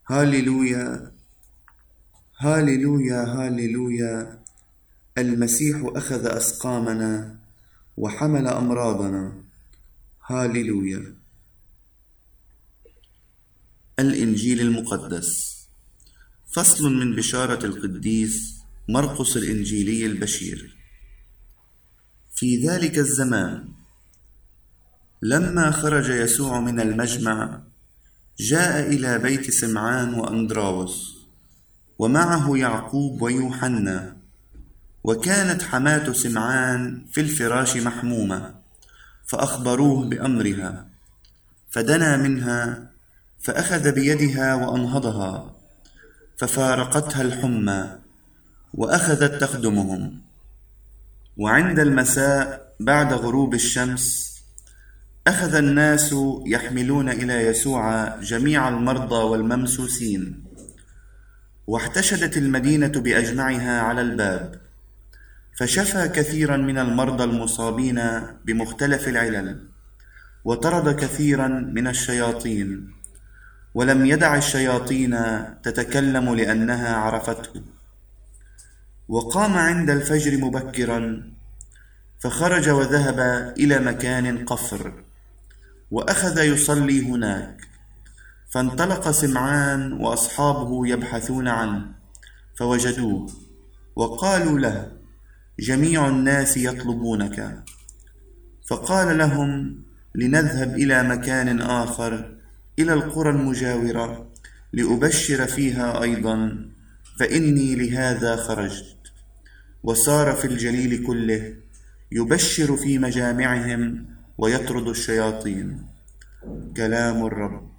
هاليلويا هاليلويا هاليلويا. المسيح أخذ أسقامنا وحمل أمراضنا. هاليلويا. الإنجيل المقدس. فصل من بشارة القديس مرقس الإنجيلي البشير. في ذلك الزمان لما خرج يسوع من المجمع جاء إلى بيت سمعان وأندراوس ومعه يعقوب ويوحنا، وكانت حماة سمعان في الفراش محمومة، فأخبروه بأمرها، فدنا منها فأخذ بيدها وأنهضها، ففارقتها الحمى وأخذت تخدمهم. وعند المساء بعد غروب الشمس أخذ الناس يحملون إلى يسوع جميع المرضى والممسوسين، واحتشدت المدينة بأجمعها على الباب، فشفى كثيرا من المرضى المصابين بمختلف العلل، وطرد كثيرا من الشياطين، ولم يدع الشياطين تتكلم لأنها عرفته. وقام عند الفجر مبكرا فخرج وذهب إلى مكان قفر، وأخذ يصلي هناك. فانطلق سمعان وأصحابه يبحثون عنه، فوجدوه وقالوا له: جميع الناس يطلبونك. فقال لهم: لنذهب إلى مكان آخر، إلى القرى المجاورة، لأبشر فيها أيضا، فإني لهذا خرجت. وصار في الجليل كله يبشر في مجامعهم ويطرد الشياطين. كلام الرب.